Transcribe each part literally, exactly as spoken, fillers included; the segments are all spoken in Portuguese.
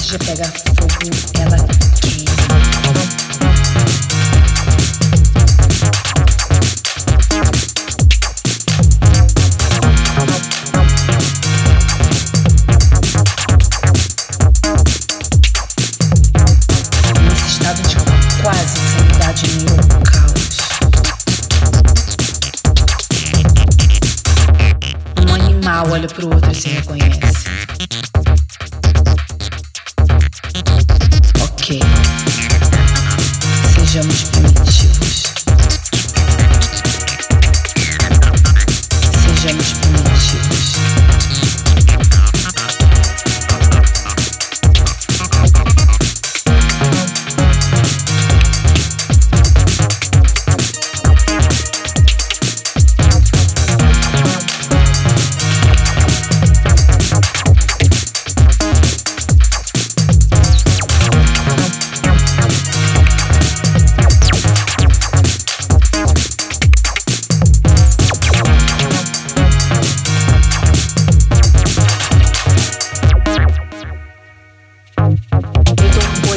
de pegar fogo, ela queima. Nesse estado de quase insanidade meio caos, um animal olha pro outro e se reconhece. Ok, sejamos primitivos. Sejamos primitivos.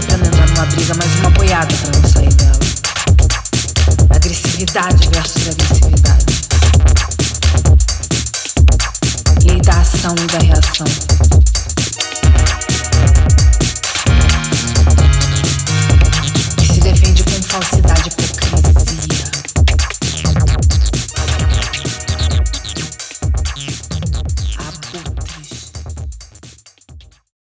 Mais uma boiada pra não sair dela. Agressividade versus agressividade.